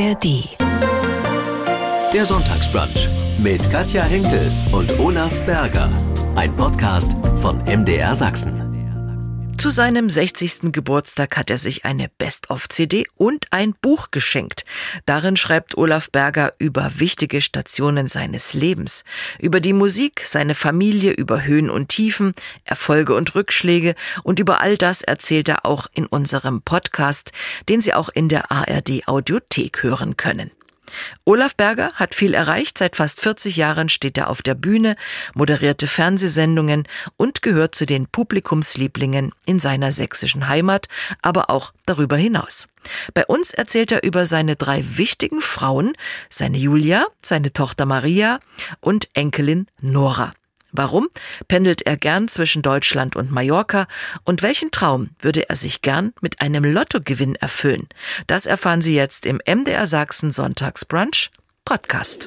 ARD. Der Sonntagsbrunch mit Katja Henkel und Olaf Berger. Ein Podcast von MDR Sachsen. Zu seinem 60. Geburtstag hat er sich eine Best-of-CD und ein Buch geschenkt. Darin schreibt Olaf Berger über wichtige Stationen seines Lebens, über die Musik, seine Familie, über Höhen und Tiefen, Erfolge und Rückschläge, und über all das erzählt er auch in unserem Podcast, den Sie auch in der ARD Audiothek hören können. Olaf Berger hat viel erreicht. Seit fast 40 Jahren steht er auf der Bühne, moderierte Fernsehsendungen und gehört zu den Publikumslieblingen in seiner sächsischen Heimat, aber auch darüber hinaus. Bei uns erzählt er über seine 3 wichtigen Frauen, seine Julia, seine Tochter Maria und Enkelin Nora. Warum pendelt er gern zwischen Deutschland und Mallorca und welchen Traum würde er sich gern mit einem Lottogewinn erfüllen? Das erfahren Sie jetzt im MDR Sachsen Sonntagsbrunch Podcast.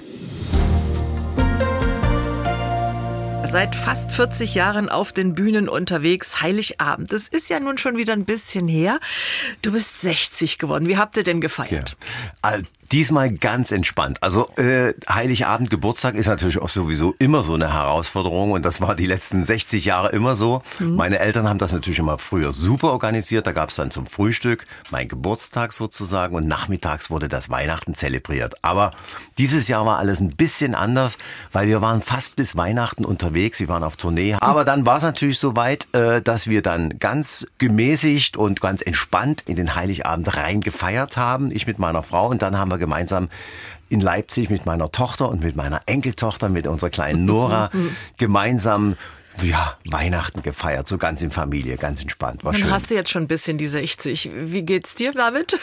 Seit fast 40 Jahren auf den Bühnen unterwegs, Heiligabend. Das ist ja nun schon wieder ein bisschen her. Du bist 60 geworden. Wie habt ihr denn gefeiert? Ja. Diesmal ganz entspannt. Also Heiligabend, Geburtstag ist natürlich auch sowieso immer so eine Herausforderung und das war die letzten 60 Jahre immer so. Meine Eltern haben das natürlich immer früher super organisiert. Da gab es dann zum Frühstück mein Geburtstag sozusagen und nachmittags wurde das Weihnachten zelebriert. Aber dieses Jahr war alles ein bisschen anders, weil wir waren fast bis Weihnachten unterwegs. Wir waren auf Tournee. Aber dann war es natürlich so weit, dass wir dann ganz gemäßigt und ganz entspannt in den Heiligabend rein gefeiert haben. Ich mit meiner Frau und dann haben wir gemeinsam in Leipzig mit meiner Tochter und mit meiner Enkeltochter, mit unserer kleinen Nora, gemeinsam Weihnachten gefeiert, so ganz in Familie, ganz entspannt. War Dann schön. hast du jetzt schon ein bisschen die 60. Wie geht's dir damit?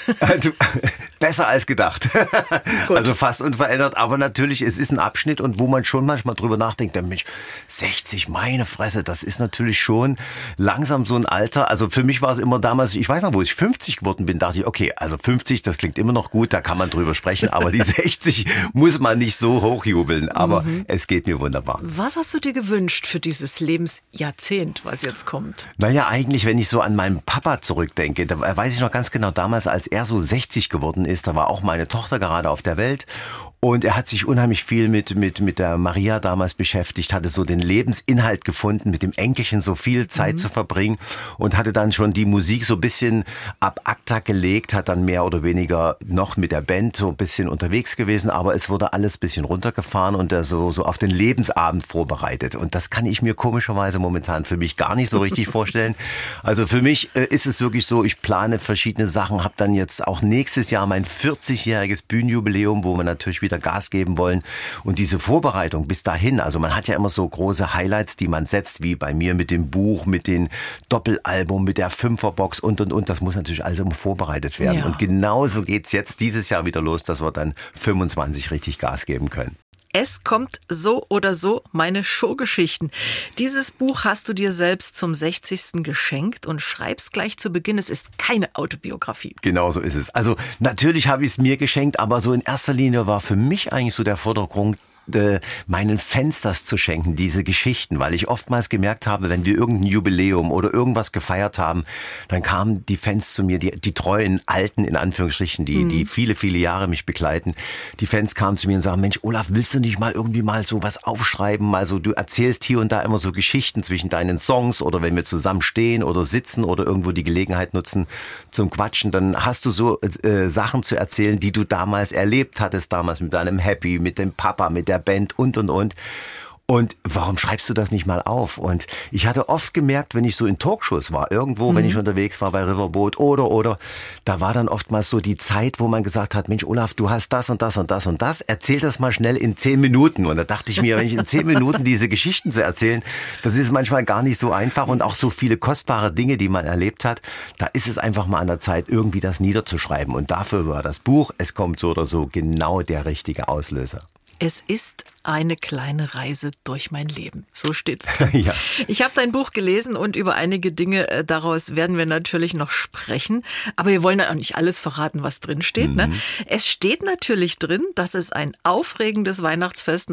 Besser als gedacht. Gut. Also fast unverändert, aber natürlich, es ist ein Abschnitt und wo man schon manchmal drüber nachdenkt, Mensch, 60, meine Fresse, das ist natürlich schon langsam so ein Alter. Also für mich war es immer damals, ich weiß noch, wo ich 50 geworden bin, dachte ich, okay, also 50, das klingt immer noch gut, da kann man drüber sprechen, aber die 60 muss man nicht so hochjubeln, aber es geht mir wunderbar. Was hast du dir gewünscht für dieses Lebensjahrzehnt, was jetzt kommt? Naja, eigentlich, wenn ich so an meinen Papa zurückdenke, da weiß ich noch ganz genau, damals, als er so 60 geworden ist, da war auch meine Tochter gerade auf der Welt und er hat sich unheimlich viel mit der Maria damals beschäftigt, hatte so den Lebensinhalt gefunden, mit dem Enkelchen so viel Zeit zu verbringen und hatte dann schon die Musik so ein bisschen ab acta gelegt, hat dann mehr oder weniger noch mit der Band so ein bisschen unterwegs gewesen, aber es wurde alles ein bisschen runtergefahren und er so auf den Lebensabend vorbereitet und das kann ich mir komischerweise momentan für mich gar nicht so richtig vorstellen. Also für mich ist es wirklich so, ich plane verschiedene Sachen, habe dann jetzt auch nächstes Jahr mein 40-jähriges Bühnenjubiläum, wo wir natürlich wieder Gas geben wollen. Und diese Vorbereitung bis dahin, also man hat ja immer so große Highlights, die man setzt, wie bei mir mit dem Buch, mit dem Doppelalbum, mit der Fünferbox und. Das muss natürlich alles immer vorbereitet werden. Ja. Und genauso geht's jetzt dieses Jahr wieder los, dass wir dann 25 richtig Gas geben können. Es kommt so oder so, meine Showgeschichten. Dieses Buch hast du dir selbst zum 60. geschenkt und schreibst gleich zu Beginn, es ist keine Autobiografie. Genau so ist es. Also natürlich habe ich es mir geschenkt, aber so in erster Linie war für mich eigentlich so der Vordergrund, meinen Fans das zu schenken, diese Geschichten, weil ich oftmals gemerkt habe, wenn wir irgendein Jubiläum oder irgendwas gefeiert haben, dann kamen die Fans zu mir, die treuen Alten in Anführungsstrichen, die viele, viele Jahre mich begleiten. Die Fans kamen zu mir und sagen, Mensch, Olaf, willst du nicht mal irgendwie mal so was aufschreiben? Mal so, du erzählst hier und da immer so Geschichten zwischen deinen Songs oder wenn wir zusammen stehen oder sitzen oder irgendwo die Gelegenheit nutzen zum Quatschen, dann hast du so Sachen zu erzählen, die du damals erlebt hattest, damals mit deinem Happy, mit dem Papa, mit der Band und. Und warum schreibst du das nicht mal auf? Und ich hatte oft gemerkt, wenn ich so in Talkshows war, irgendwo, wenn ich unterwegs war bei Riverboat oder, da war dann oftmals so die Zeit, wo man gesagt hat, Mensch, Olaf, du hast das und das und das und das, erzähl das mal schnell in 10 Minuten. Und da dachte ich mir, wenn ich in 10 Minuten diese Geschichten zu erzählen, das ist manchmal gar nicht so einfach und auch so viele kostbare Dinge, die man erlebt hat, da ist es einfach mal an der Zeit, irgendwie das niederzuschreiben. Und dafür war das Buch, es kommt so oder so, genau der richtige Auslöser. Es ist eine kleine Reise durch mein Leben. So steht's. Ja. Ich habe dein Buch gelesen und über einige Dinge daraus werden wir natürlich noch sprechen. Aber wir wollen auch nicht alles verraten, was drin steht. Ne? Es steht natürlich drin, dass es ein aufregendes Weihnachtsfest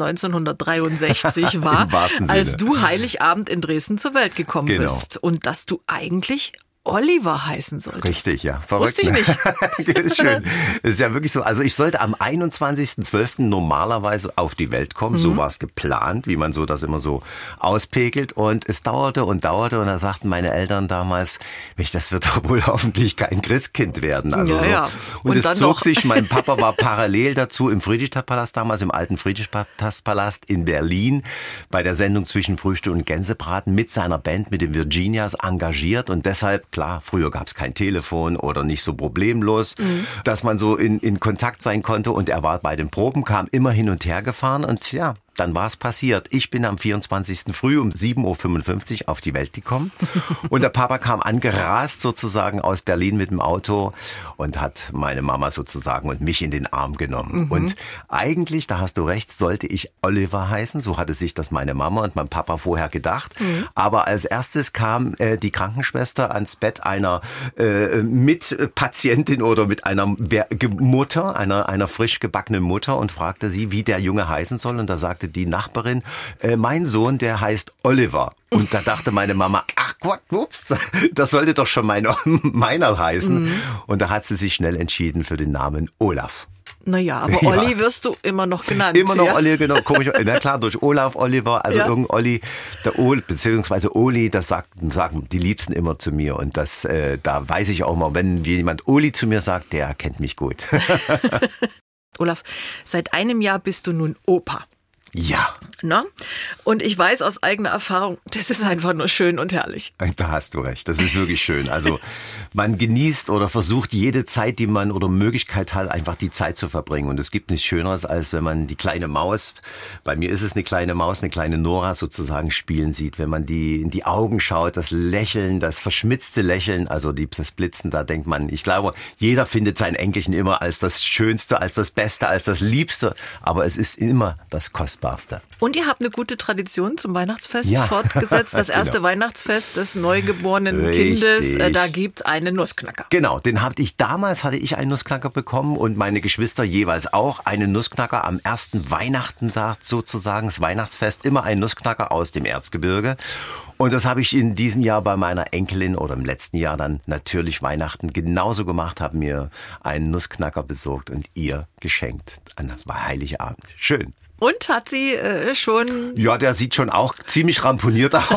1963 war, Im wahrsten Sinne. als du Heiligabend in Dresden zur Welt gekommen bist. Und dass du eigentlich Oliver heißen sollte. Richtig, ja. Verrückt. Wusste ich nicht. Ist schön. Ist ja wirklich so. Also ich sollte am 21.12. normalerweise auf die Welt kommen. So war es geplant, wie man so das immer so auspegelt. Und es dauerte und dauerte. Und da sagten meine Eltern damals, das wird doch wohl hoffentlich kein Christkind werden. Also ja. So. Und es zog sich, mein Papa war parallel dazu im Friedrichstadtpalast damals, im alten Friedrichstadtpalast in Berlin, bei der Sendung Zwischen Frühstück und Gänsebraten mit seiner Band, mit den Virginias engagiert. Und deshalb, klar, früher gab es kein Telefon oder nicht so problemlos, dass man so in Kontakt sein konnte. Und er war bei den Proben, kam immer hin und her gefahren und ja, dann war es passiert. Ich bin am 24. früh um 7.55 Uhr auf die Welt gekommen und der Papa kam angerast sozusagen aus Berlin mit dem Auto und hat meine Mama sozusagen und mich in den Arm genommen. Und eigentlich, da hast du recht, sollte ich Oliver heißen. So hatte sich das meine Mama und mein Papa vorher gedacht. Aber als erstes kam die Krankenschwester ans Bett einer Mitpatientin oder mit einer Mutter, einer frisch gebackenen Mutter und fragte sie, wie der Junge heißen soll. Und da sagte die Nachbarin, mein Sohn, der heißt Oliver. Und da dachte meine Mama, ach Gott, ups, das sollte doch schon meiner heißen. Und da hat sie sich schnell entschieden für den Namen Olaf. Naja, aber Olli wirst du immer noch genannt. Immer noch Olli, genau, komisch. Na klar, durch Olaf, Oliver, also irgendein Olli, beziehungsweise Oli, das sagen die Liebsten immer zu mir. Und das, da weiß ich auch mal, wenn jemand Oli zu mir sagt, der kennt mich gut. Olaf, seit einem Jahr bist du nun Opa. Ja. Na? Und ich weiß aus eigener Erfahrung, das ist einfach nur schön und herrlich. Da hast du recht, das ist wirklich schön. Also man genießt oder versucht jede Zeit, die man oder Möglichkeit hat, einfach die Zeit zu verbringen. Und es gibt nichts Schöneres, als wenn man die kleine Maus, bei mir ist es eine kleine Maus, eine kleine Nora sozusagen spielen sieht. Wenn man die in die Augen schaut, das Lächeln, das verschmitzte Lächeln, also das Blitzen, da denkt man, ich glaube, jeder findet sein Enkelchen immer als das Schönste, als das Beste, als das Liebste. Aber es ist immer das Kostbarste. Und ihr habt eine gute Tradition zum Weihnachtsfest fortgesetzt. Das erste Weihnachtsfest des neugeborenen Kindes, da gibt's einen Nussknacker. Genau, damals hatte ich einen Nussknacker bekommen und meine Geschwister jeweils auch einen Nussknacker am ersten Weihnachtstag sozusagen, das Weihnachtsfest, immer einen Nussknacker aus dem Erzgebirge. Und das habe ich in diesem Jahr bei meiner Enkelin oder im letzten Jahr dann natürlich Weihnachten genauso gemacht, habe mir einen Nussknacker besorgt und ihr geschenkt an Heiligabend. Schön. Und hat sie schon... Ja, der sieht schon auch ziemlich ramponiert aus.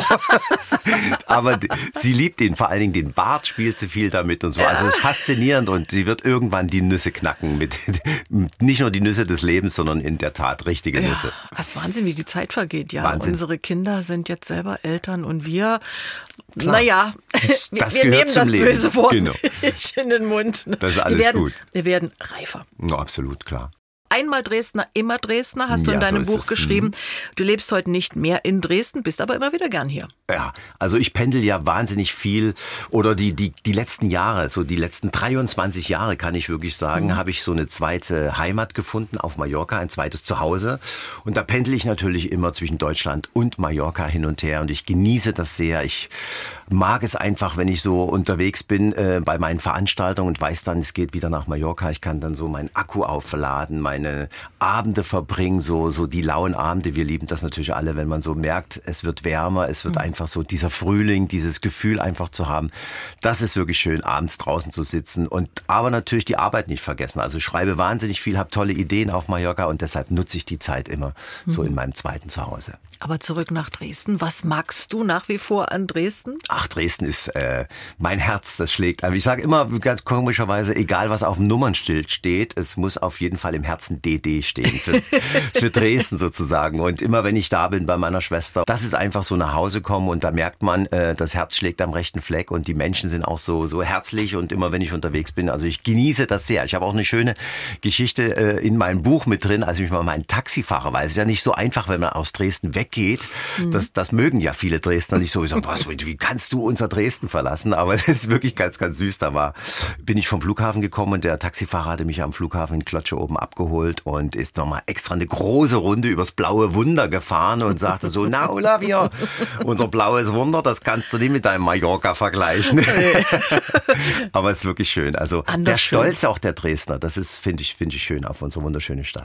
Aber sie liebt ihn, vor allen Dingen den Bart spielt sie viel damit und so. Also es ist faszinierend und sie wird irgendwann die Nüsse knacken. Nicht nur die Nüsse des Lebens, sondern in der Tat richtige Nüsse. Was Wahnsinn, wie die Zeit vergeht. Ja, Wahnsinn. Unsere Kinder sind jetzt selber Eltern und wir... Klar. Naja, wir nehmen das Leben. böse Wort Genau. nicht in den Mund. Das ist alles gut. Wir werden reifer. Ja, absolut, klar. Einmal Dresdner, immer Dresdner, hast du in deinem Buch geschrieben. Du lebst heute nicht mehr in Dresden, bist aber immer wieder gern hier. Ja, also ich pendel ja wahnsinnig viel oder die letzten Jahre, so die letzten 23 Jahre kann ich wirklich sagen, habe ich so eine zweite Heimat gefunden auf Mallorca, ein zweites Zuhause. Und da pendel ich natürlich immer zwischen Deutschland und Mallorca hin und her und ich genieße das sehr. Ich mag es einfach, wenn ich so unterwegs bin bei meinen Veranstaltungen und weiß dann, es geht wieder nach Mallorca. Ich kann dann so meinen Akku aufladen, meine Abende verbringen, so die lauen Abende. Wir lieben das natürlich alle, wenn man so merkt, es wird wärmer, es wird einfach so dieser Frühling, dieses Gefühl einfach zu haben. Das ist wirklich schön, abends draußen zu sitzen und aber natürlich die Arbeit nicht vergessen. Also ich schreibe wahnsinnig viel, habe tolle Ideen auf Mallorca und deshalb nutze ich die Zeit immer so in meinem zweiten Zuhause. Aber zurück nach Dresden. Was magst du nach wie vor an Dresden? Ach, Dresden ist mein Herz, das schlägt. Also ich sage immer ganz komischerweise, egal was auf dem Nummernschild steht, es muss auf jeden Fall im Herzen DD stehen für Dresden sozusagen. Und immer wenn ich da bin bei meiner Schwester, das ist einfach so nach Hause kommen und da merkt man, das Herz schlägt am rechten Fleck und die Menschen sind auch so herzlich und immer wenn ich unterwegs bin, also ich genieße das sehr. Ich habe auch eine schöne Geschichte in meinem Buch mit drin, als ich mal meinen Taxifahrer, weil es ist ja nicht so einfach, wenn man aus Dresden weggeht. Das mögen ja viele Dresdner nicht so. Ich sage, wie kannst du unser Dresden verlassen? Aber das ist wirklich ganz, ganz süß. Bin ich vom Flughafen gekommen und der Taxifahrer hatte mich am Flughafen in Klotsche oben abgeholt und ist nochmal extra eine große Runde übers blaue Wunder gefahren und sagte so, na Olafia, unser blaues Wunder, das kannst du nicht mit deinem Mallorca vergleichen. Aber es ist wirklich schön. Also der Stolz auch der Dresdner, das ist, finde ich schön auf unsere wunderschöne Stadt.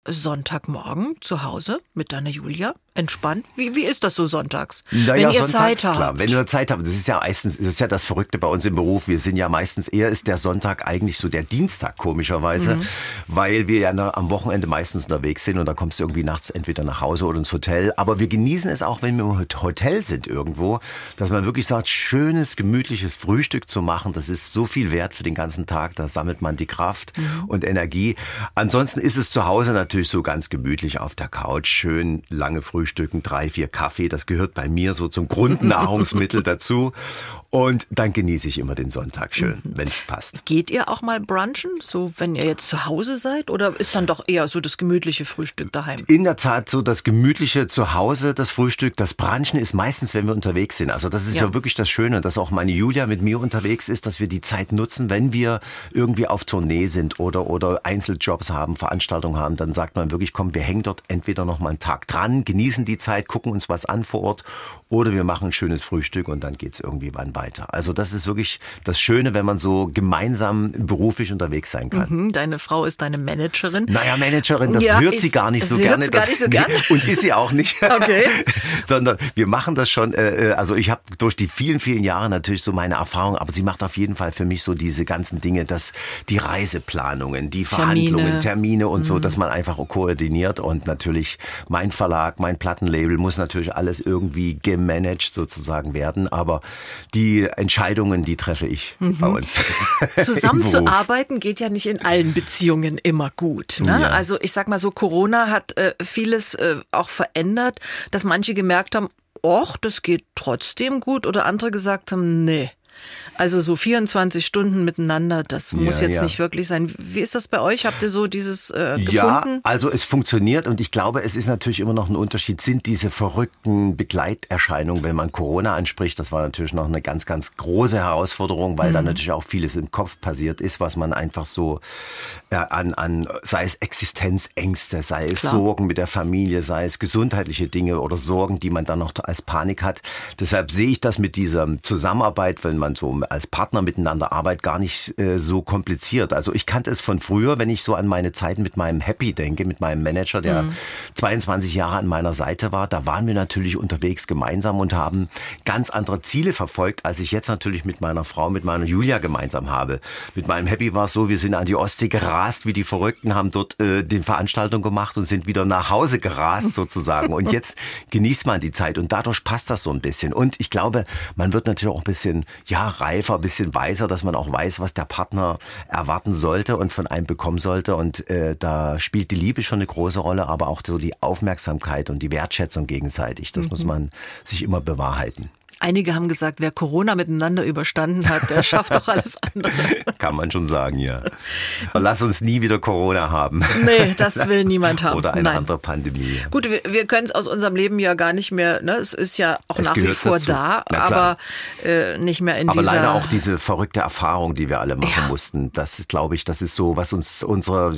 Sonntagmorgen zu Hause mit deiner Julia? Entspannt? Wie ist das so sonntags? Naja, wenn ihr sonntags, Zeit habt. klar. Wenn ihr Zeit habt, das ist ja meistens, das ist ja das Verrückte bei uns im Beruf. Wir sind ja meistens, eher ist der Sonntag eigentlich so der Dienstag, komischerweise, weil wir ja am Wochenende meistens unterwegs sind und da kommst du irgendwie nachts entweder nach Hause oder ins Hotel. Aber wir genießen es auch, wenn wir im Hotel sind irgendwo, dass man wirklich sagt, schönes, gemütliches Frühstück zu machen. Das ist so viel wert für den ganzen Tag. Da sammelt man die Kraft und Energie. Ansonsten ist es zu Hause natürlich so ganz gemütlich auf der Couch. Schön lange Frühstücken, 3, 4 Kaffee. Das gehört bei mir so zum Grundnahrungsmittel dazu. Und dann genieße ich immer den Sonntag schön, wenn es passt. Geht ihr auch mal brunchen, so wenn ihr jetzt zu Hause seid? Oder ist dann doch eher so das gemütliche Frühstück daheim? In der Tat so das gemütliche zu Hause, das Frühstück. Das Brunchen ist meistens, wenn wir unterwegs sind. Also das ist ja wirklich das Schöne, dass auch meine Julia mit mir unterwegs ist, dass wir die Zeit nutzen, wenn wir irgendwie auf Tournee sind oder Einzeljobs haben, Veranstaltungen haben, dann sagt man wirklich, komm, wir hängen dort entweder noch mal einen Tag dran, genießen die Zeit, gucken uns was an vor Ort oder wir machen ein schönes Frühstück und dann geht's irgendwie wann weiter. Also das ist wirklich das Schöne, wenn man so gemeinsam beruflich unterwegs sein kann. Deine Frau ist deine Managerin. Naja, Managerin, das hört sie gar nicht so gerne. Sie gar nicht so gerne? Und ist sie auch nicht. Okay. Sondern wir machen das schon, also ich habe durch die vielen, vielen Jahre natürlich so meine Erfahrung, aber sie macht auf jeden Fall für mich so diese ganzen Dinge, die Reiseplanungen, die Verhandlungen, Termine und so, dass man einfach koordiniert und natürlich mein Verlag, mein Plattenlabel muss natürlich alles irgendwie gemanagt sozusagen werden, aber die Entscheidungen, die treffe ich bei uns. Zusammenzuarbeiten geht ja nicht in allen Beziehungen immer gut. Ne? Ja. Also ich sag mal so, Corona hat vieles auch verändert, dass manche gemerkt haben, och, das geht trotzdem gut oder andere gesagt haben, nee. Also so 24 Stunden miteinander, das muss jetzt nicht wirklich sein. Wie ist das bei euch? Habt ihr so dieses gefunden? Ja, also es funktioniert und ich glaube, es ist natürlich immer noch ein Unterschied, sind diese verrückten Begleiterscheinungen, wenn man Corona anspricht, das war natürlich noch eine ganz, ganz große Herausforderung, weil da natürlich auch vieles im Kopf passiert ist, was man einfach so sei es Existenzängste, sei es Sorgen mit der Familie, sei es gesundheitliche Dinge oder Sorgen, die man dann noch als Panik hat. Deshalb sehe ich das mit dieser Zusammenarbeit, wenn man so als Partner miteinander arbeitet, gar nicht so kompliziert. Also ich kannte es von früher, wenn ich so an meine Zeit mit meinem Happy denke, mit meinem Manager, der 22 Jahre an meiner Seite war. Da waren wir natürlich unterwegs gemeinsam und haben ganz andere Ziele verfolgt, als ich jetzt natürlich mit meiner Frau, mit meiner Julia gemeinsam habe. Mit meinem Happy war es so, wir sind an die Ostsee gerast wie die Verrückten, haben dort die Veranstaltung gemacht und sind wieder nach Hause gerast sozusagen. Und jetzt genießt man die Zeit und dadurch passt das so ein bisschen. Und ich glaube, man wird natürlich auch ein bisschen reifer, ein bisschen weiser, dass man auch weiß, was der Partner erwarten sollte und von einem bekommen sollte. Und da spielt die Liebe schon eine große Rolle, aber auch so die Aufmerksamkeit und die Wertschätzung gegenseitig. Das muss man sich immer bewahrheiten. Einige haben gesagt, wer Corona miteinander überstanden hat, der schafft doch alles andere. Kann man schon sagen, ja. Aber lass uns nie wieder Corona haben. Nee, das will niemand haben. Oder eine andere Pandemie. Gut, wir können es aus unserem Leben ja gar nicht mehr, ne? Es ist ja auch nach wie vor dazu. Da, aber nicht mehr in aber dieser... Aber leider auch diese verrückte Erfahrung, die wir alle machen mussten. Das ist, glaube ich, das ist so, was uns unsere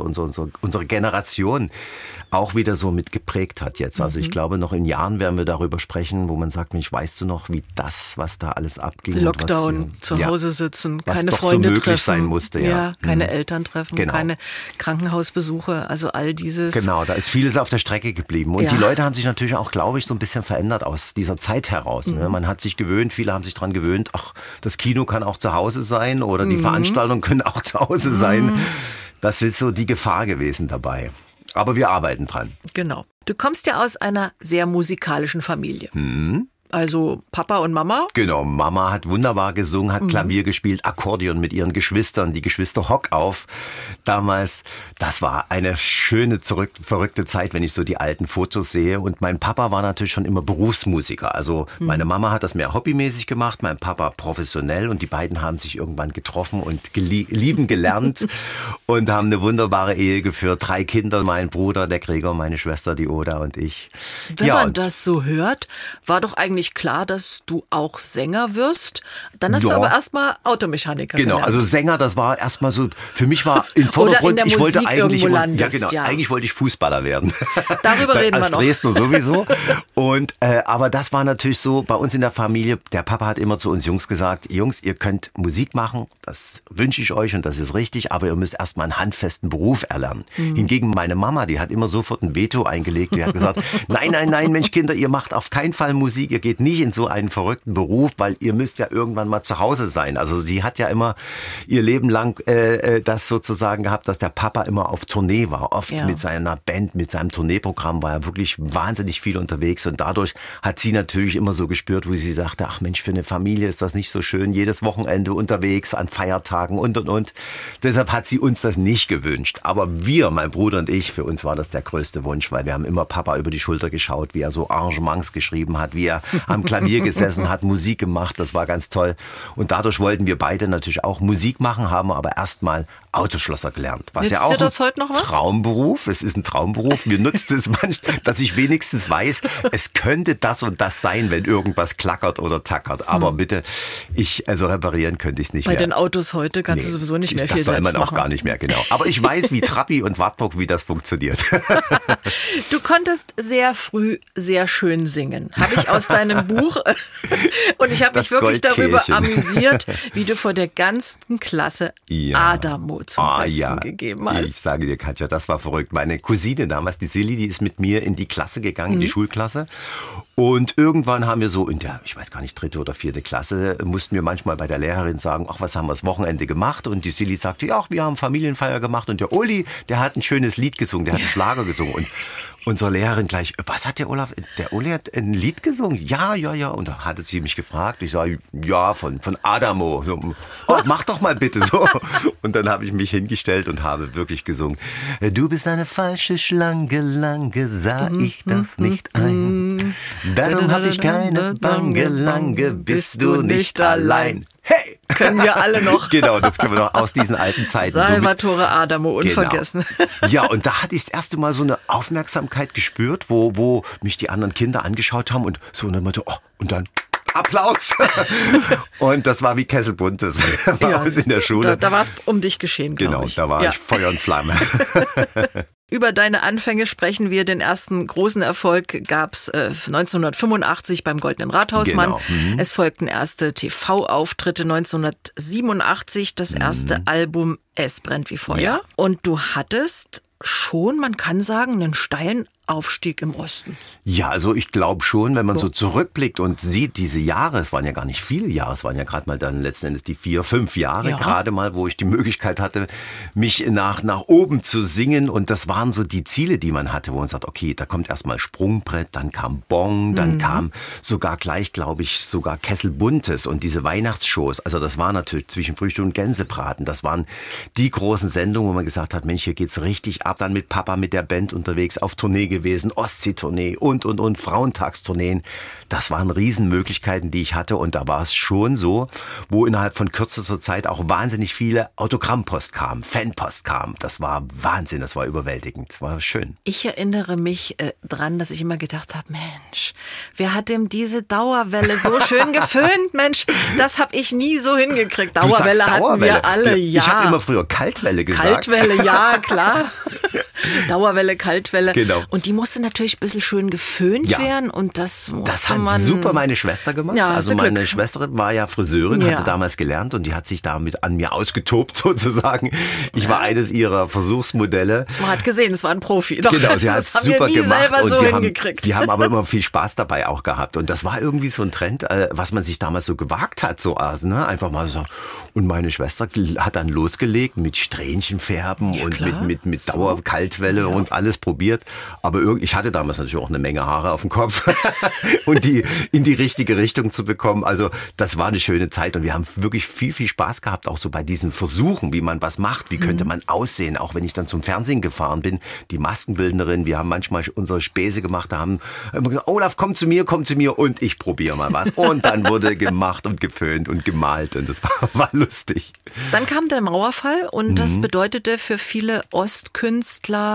Generation auch wieder so mit geprägt hat jetzt. Also ich glaube, noch in Jahren werden wir darüber sprechen, wo man sagt, Mensch, weißt du noch, wie das, was da alles abging? Lockdown, zu Hause sitzen, keine was Freunde doch so möglich treffen. sein musste, ja. Keine Eltern treffen, Genau. keine Krankenhausbesuche, also all dieses. Genau, da ist vieles auf der Strecke geblieben. Und die Leute haben sich natürlich auch, glaube ich, so ein bisschen verändert aus dieser Zeit heraus. Ne? Man hat sich gewöhnt, viele haben sich dran gewöhnt, ach, das Kino kann auch zu Hause sein oder die Veranstaltungen können auch zu Hause sein. Das ist so die Gefahr gewesen dabei. Aber wir arbeiten dran. Genau. Du kommst ja aus einer sehr musikalischen Familie. Also Papa und Mama? Genau, Mama hat wunderbar gesungen, hat Klavier gespielt, Akkordeon mit ihren Geschwistern, die Geschwister Hockauf damals. Das war eine schöne, verrückte Zeit, wenn ich so die alten Fotos sehe. Und mein Papa war natürlich schon immer Berufsmusiker. Also meine Mama hat das mehr hobbymäßig gemacht, mein Papa professionell. Und die beiden haben sich irgendwann getroffen und lieben gelernt und haben eine wunderbare Ehe geführt. 3 Kinder, mein Bruder, der Gregor, meine Schwester, die Oda und ich. Wenn man das so hört, war doch eigentlich eigentlich klar, dass du auch Sänger wirst? Dann hast du aber erstmal Automechaniker gelernt. Also Sänger, das war erstmal so, für mich war im Vordergrund, oder in der ich Musik wollte eigentlich landest, eigentlich wollte ich Fußballer werden. Darüber reden wir noch. Als Dresdner sowieso. Und aber das war natürlich so bei uns in der Familie. Der Papa hat immer zu uns Jungs gesagt: Jungs, ihr könnt Musik machen, das wünsche ich euch und das ist richtig, aber ihr müsst erstmal einen handfesten Beruf erlernen. Hingegen meine Mama, die hat immer sofort ein Veto eingelegt. Die hat gesagt: Nein, Mensch, Kinder, ihr macht auf keinen Fall Musik, ihr geht nicht in so einen verrückten Beruf, weil ihr müsst ja irgendwann mal zu Hause sein. Also sie hat ja immer ihr Leben lang das sozusagen gehabt, dass der Papa immer auf Tournee war. Oft mit seiner Band, mit seinem Tourneeprogramm war er wirklich wahnsinnig viel unterwegs. Und dadurch hat sie natürlich immer so gespürt, wo sie sagte: Ach Mensch, für eine Familie ist das nicht so schön, jedes Wochenende unterwegs, an Feiertagen und. Deshalb hat sie uns das nicht gewünscht. Aber wir, mein Bruder und ich, für uns war das der größte Wunsch, weil wir haben immer Papa über die Schulter geschaut, wie er so Arrangements geschrieben hat, wie er am Klavier gesessen hat, Musik gemacht. Das war ganz toll. Und dadurch wollten wir beide natürlich auch Musik machen, haben aber erstmal Autoschlosser gelernt. Was ja auch ein Traumberuf. Es ist ein Traumberuf. Mir nutzt es manchmal, dass ich wenigstens weiß, es könnte das und das sein, wenn irgendwas klackert oder tackert. Aber bitte, also reparieren könnte ich es nicht mehr. Bei den Autos heute kannst du sowieso nicht mehr viel selbst machen. Das soll man auch gar nicht mehr, genau. Aber ich weiß, wie Trabi und Wartburg, wie das funktioniert. Du konntest sehr früh sehr schön singen. Habe ich aus deinem Buch. Und ich habe mich wirklich darüber amüsiert, wie du vor der ganzen Klasse Adamo zum Besten gegeben hast. Ich sage dir, Katja, das war verrückt. Meine Cousine damals, die Silly, die ist mit mir in die Klasse gegangen, in die Schulklasse. Und irgendwann haben wir so in der, ich weiß gar nicht, 3. oder 4. Klasse, mussten wir manchmal bei der Lehrerin sagen: Ach, was haben wir das Wochenende gemacht? Und die Silly sagte: Ja, wir haben Familienfeier gemacht. Und der Uli, der hat ein schönes Lied gesungen, der hat einen Schlager gesungen. Und unsere Lehrerin gleich: Was hat der Olaf? Der Uli hat ein Lied gesungen? Ja. Und da hatte sie mich gefragt. Ich sage: Ja, von Adamo. So, oh, mach doch mal bitte so. Und dann habe ich mich hingestellt und habe wirklich gesungen: Du bist eine falsche Schlange, lange sah ich das nicht ein. Darum hab ich keine Bange, lange bist du nicht allein. Hey! Können wir alle noch. Genau, das können wir noch aus diesen alten Zeiten. Salvatore Adamo, unvergessen. Genau. Ja, und da hatte ich das erste Mal so eine Aufmerksamkeit gespürt, wo mich die anderen Kinder angeschaut haben und so, und dann meinte: Oh, und dann Applaus. Und das war wie Kesselbuntes bei uns in der Schule. Da war es um dich geschehen, glaube ich. Genau, da war ich Feuer und Flamme. Über deine Anfänge sprechen wir. Den ersten großen Erfolg gab's 1985 beim Goldenen Rathausmann. Genau. Es folgten erste TV-Auftritte 1987, das erste Album Es brennt wie Feuer. Ja. Und du hattest schon, man kann sagen, einen steilen Aufstieg im Osten. Ja, also ich glaube schon, wenn man so zurückblickt und sieht, diese Jahre, es waren ja gar nicht viele Jahre, es waren ja gerade mal dann letzten Endes die 4, 5 Jahre gerade mal, wo ich die Möglichkeit hatte, mich nach oben zu singen, und das waren so die Ziele, die man hatte, wo man sagt: Okay, da kommt erstmal Sprungbrett, dann kam Bong, dann kam sogar gleich, glaube ich, sogar Kesselbuntes und diese Weihnachtsshows. Also das war natürlich zwischen Frühstück und Gänsebraten. Das waren die großen Sendungen, wo man gesagt hat: Mensch, hier geht's richtig ab, dann mit Papa, mit der Band unterwegs, auf Tournee gewesen, Ostsee-Tournee und Frauentagstourneen. Das waren Riesenmöglichkeiten, die ich hatte, und da war es schon so, wo innerhalb von kürzester Zeit auch wahnsinnig viele Autogrammpost kam, Fanpost kam. Das war Wahnsinn, das war überwältigend, das war schön. Ich erinnere mich dran, dass ich immer gedacht habe: Mensch, wer hat dem diese Dauerwelle so schön geföhnt? Mensch, das habe ich nie so hingekriegt. Dauerwelle hatten wir alle, ja. Ich habe immer früher Kaltwelle gesagt. Kaltwelle, ja, klar. Dauerwelle, Kaltwelle. Genau. Und die musste natürlich ein bisschen schön geföhnt werden, und das musste man... Das hat super meine Schwester gemacht. Ja, also meine Schwester war ja Friseurin, hatte damals gelernt, und die hat sich damit an mir ausgetobt sozusagen. Ich war eines ihrer Versuchsmodelle. Man hat gesehen, es war ein Profi. Doch, genau, sie hat es super wir nie gemacht, selber und so hingekriegt. Die haben aber immer viel Spaß dabei auch gehabt, und das war irgendwie so ein Trend, was man sich damals so gewagt hat, so einfach mal so. Und meine Schwester hat dann losgelegt mit Strähnchenfärben und mit Dauerkaltwelle und alles probiert. Aber ich hatte damals natürlich auch eine Menge Haare auf dem Kopf und die in die richtige Richtung zu bekommen. Also das war eine schöne Zeit, und wir haben wirklich viel, viel Spaß gehabt, auch so bei diesen Versuchen, wie man was macht, wie könnte man aussehen. Auch wenn ich dann zum Fernsehen gefahren bin, die Maskenbildnerin, wir haben manchmal unsere Späße gemacht, da haben immer gesagt: Olaf, komm zu mir und ich probiere mal was. Und dann wurde gemacht und geföhnt und gemalt, und das war lustig. Dann kam der Mauerfall, und das bedeutete für viele Ostkünstler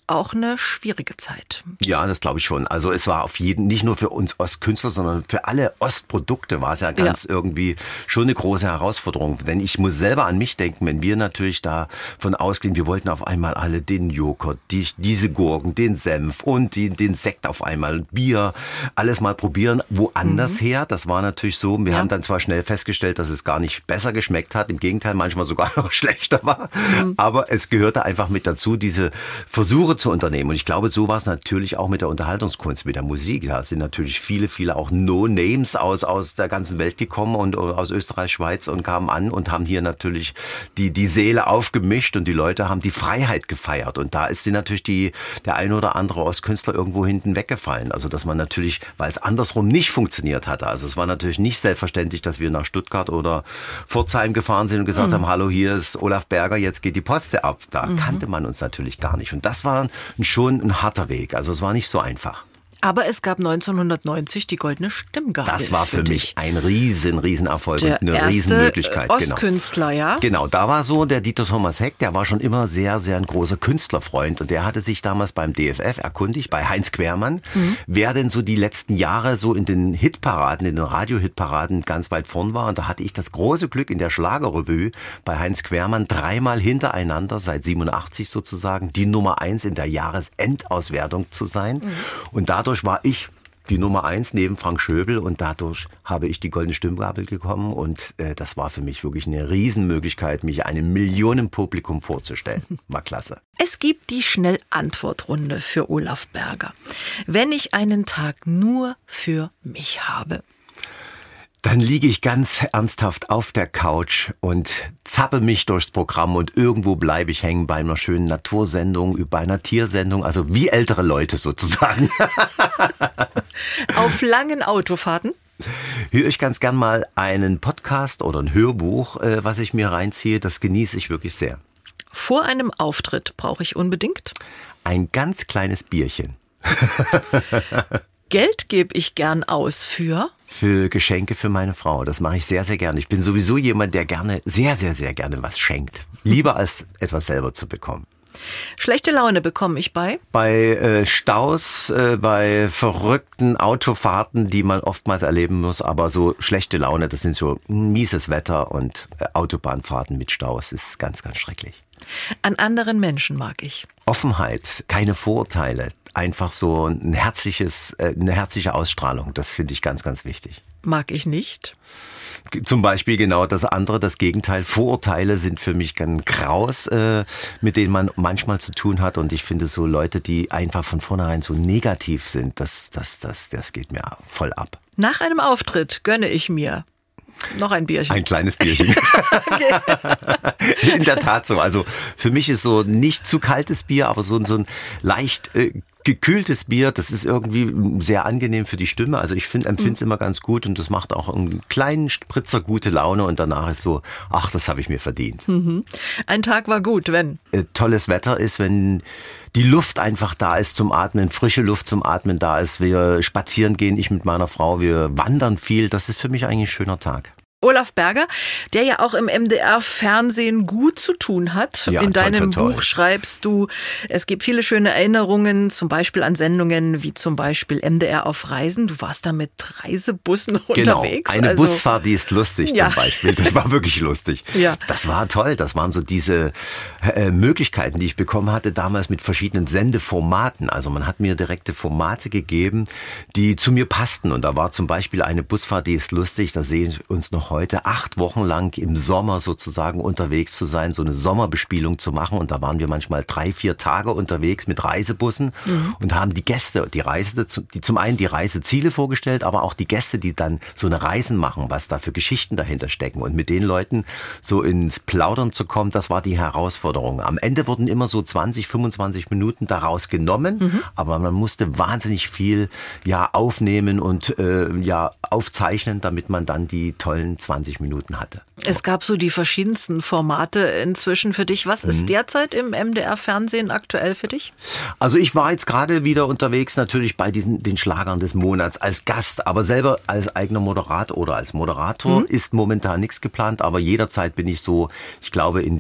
auch eine schwierige Zeit. Ja, das glaube ich schon. Also es war auf jeden, nicht nur für uns Ostkünstler, sondern für alle Ostprodukte war es ja ganz irgendwie schon eine große Herausforderung. Denn ich muss selber an mich denken, wenn wir natürlich davon ausgehen, wir wollten auf einmal alle den Joghurt, diese Gurken, den Senf und den Sekt auf einmal, Bier, alles mal probieren, woanders her. Das war natürlich so. Wir haben dann zwar schnell festgestellt, dass es gar nicht besser geschmeckt hat, im Gegenteil, manchmal sogar noch schlechter war. Aber es gehörte einfach mit dazu, diese Versuche zu unternehmen. Und ich glaube, so war es natürlich auch mit der Unterhaltungskunst, mit der Musik. Da sind natürlich viele auch No-Names aus der ganzen Welt gekommen und aus Österreich, Schweiz und kamen an und haben hier natürlich die Seele aufgemischt und die Leute haben die Freiheit gefeiert. Und da ist sie natürlich der ein oder andere Ostkünstler irgendwo hinten weggefallen. Also dass man natürlich, weil es andersrum nicht funktioniert hatte. Also es war natürlich nicht selbstverständlich, dass wir nach Stuttgart oder Pforzheim gefahren sind und gesagt haben, hallo, hier ist Olaf Berger, jetzt geht die Post ab. Da kannte man uns natürlich gar nicht. Und das war schon ein harter Weg. Also es war nicht so einfach. Aber es gab 1990 die Goldene Stimmgabel. Das war für mich ein riesen Erfolg und eine erste Riesenmöglichkeit. Ostkünstler, ja? Genau, da war so der Dieter Thomas Heck, der war schon immer sehr ein großer Künstlerfreund und der hatte sich damals beim DFF erkundigt, bei Heinz Quermann, wer denn so die letzten Jahre so in den Hitparaden, in den Radio-Hitparaden ganz weit vorn war. Und da hatte ich das große Glück, in der Schlagerrevue bei Heinz Quermann 3-mal hintereinander, seit 87 sozusagen, die Nummer 1 in der Jahresendauswertung zu sein. Und dadurch war ich die Nummer 1 neben Frank Schöbel und dadurch habe ich die Goldene Stimmgabel bekommen und das war für mich wirklich eine Riesenmöglichkeit, mich einem Millionenpublikum vorzustellen. War klasse. Es gibt die Schnellantwortrunde für Olaf Berger. Wenn ich einen Tag nur für mich habe. Dann liege ich ganz ernsthaft auf der Couch und zappe mich durchs Programm und irgendwo bleibe ich hängen bei einer schönen Natursendung, bei einer Tiersendung, also wie ältere Leute sozusagen. Auf langen Autofahrten? Höre ich ganz gern mal einen Podcast oder ein Hörbuch, was ich mir reinziehe. Das genieße ich wirklich sehr. Vor einem Auftritt brauche ich unbedingt? Ein ganz kleines Bierchen. Geld gebe ich gern aus für Geschenke für meine Frau. Das mache ich sehr gerne. Ich bin sowieso jemand, der gerne, sehr gerne was schenkt. Lieber als etwas selber zu bekommen. Schlechte Laune bekomme ich bei Staus, bei verrückten Autofahrten, die man oftmals erleben muss. Aber so schlechte Laune, das sind so mieses Wetter und Autobahnfahrten mit Staus ist ganz schrecklich. An anderen Menschen mag ich Offenheit, keine Vorurteile. Einfach so eine herzliche Ausstrahlung. Das finde ich ganz wichtig. Mag ich nicht. Zum Beispiel genau das andere, das Gegenteil. Vorurteile sind für mich ganz graus, mit denen man manchmal zu tun hat. Und ich finde so Leute, die einfach von vornherein so negativ sind, das geht mir voll ab. Nach einem Auftritt gönne ich mir noch ein Bierchen. Ein kleines Bierchen. In der Tat so. Also für mich ist so nicht zu kaltes Bier, aber so ein leicht gekühltes Bier, das ist irgendwie sehr angenehm für die Stimme. Also ich empfinde es immer ganz gut und das macht auch einen kleinen Spritzer gute Laune und danach ist so, ach, das habe ich mir verdient. Ein Tag war gut, wenn? Tolles Wetter ist, wenn die Luft einfach da ist zum Atmen, frische Luft zum Atmen da ist. Wir spazieren gehen, ich mit meiner Frau, wir wandern viel. Das ist für mich eigentlich ein schöner Tag. Olaf Berger, der ja auch im MDR-Fernsehen gut zu tun hat. Ja, in deinem toll. Buch schreibst du, es gibt viele schöne Erinnerungen, zum Beispiel an Sendungen wie zum Beispiel MDR auf Reisen. Du warst da mit Reisebussen unterwegs. Genau, eine Busfahrt, die ist lustig Ja. zum Beispiel. Das war wirklich lustig. Ja. Das war toll. Das waren so diese Möglichkeiten, die ich bekommen hatte damals mit verschiedenen Sendeformaten. Also man hat mir direkte Formate gegeben, die zu mir passten. Und da war zum Beispiel eine Busfahrt, die ist lustig. Da sehen wir uns noch heute 8 Wochen lang im Sommer sozusagen unterwegs zu sein, so eine Sommerbespielung zu machen. Und da waren wir manchmal 3-4 Tage unterwegs mit Reisebussen und haben die Gäste, die zum einen die Reiseziele vorgestellt, aber auch die Gäste, die dann so eine Reisen machen, was da für Geschichten dahinter stecken. Und mit den Leuten so ins Plaudern zu kommen, das war die Herausforderung. Am Ende wurden immer so 20-25 Minuten daraus genommen, aber man musste wahnsinnig viel aufnehmen und aufzeichnen, damit man dann die tollen 10, 20 Minuten hatte. Es gab so die verschiedensten Formate inzwischen für dich. Was ist derzeit im MDR-Fernsehen aktuell für dich? Also ich war jetzt gerade wieder unterwegs natürlich bei den Schlagern des Monats als Gast, aber selber als eigener Moderator oder als Moderator ist momentan nichts geplant, aber jederzeit bin ich so, ich glaube in